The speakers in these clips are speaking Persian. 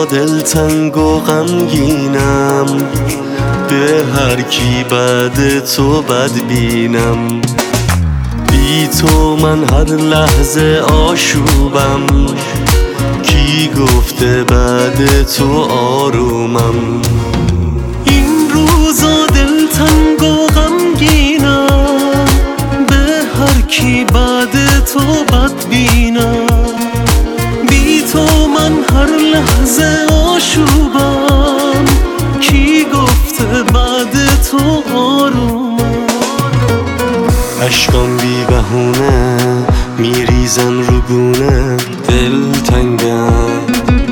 دلتنگ و غمگینم، به هر کی بعد تو بدبینم. بی تو من هر لحظه آشوبم، کی گفته بعد تو آرومم. این روزا دلتنگ و غمگینم، به هر کی بعد تو بدبینم. بی تو من هر لحظه آشوبم، کی گفته بعد تو آرومم. عشقام بی بهونه میریزن رو گونه، دلتنگم.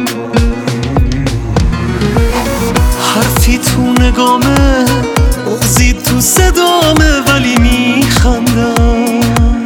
حرفی تو نگامه، بغضی تو صدامه، ولی میخندم.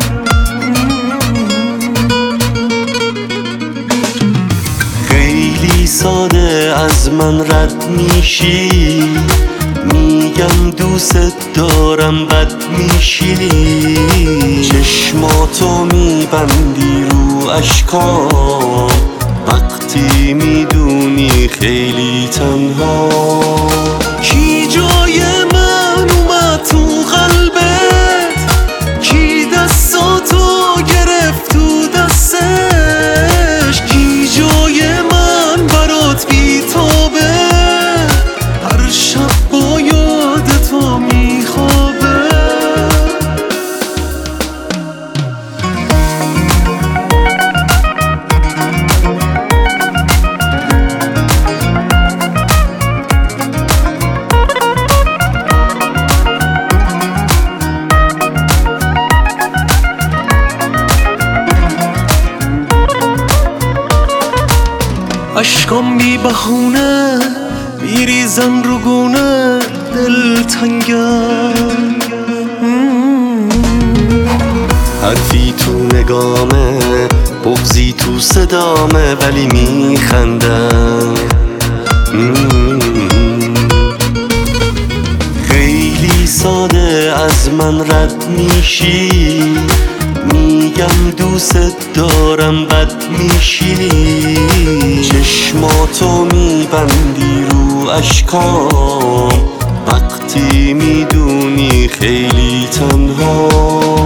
خیلی ساده از من رد میشی، میگم دوست دارم بد میشینی. چشماتو میبندی رو اشکام، وقتی میدونی خیلی تنها. کی جای من اومد تو قلبت، کی دستاتو گرفت تو دستش. کی جای من برات بیتابه، هر شب با یاد تو میخوابه. اشکام بی بهونه میریزن رو گونه، دلتنگم. حرفی تو نگامه، بغضی تو صدامه، ولی میخندم. خیلی ساده از من رد میشی، میگم دوست دارم بد میشینی. چشماتو میبندی رو اشکام، وقتی میدونی خیلی تنها.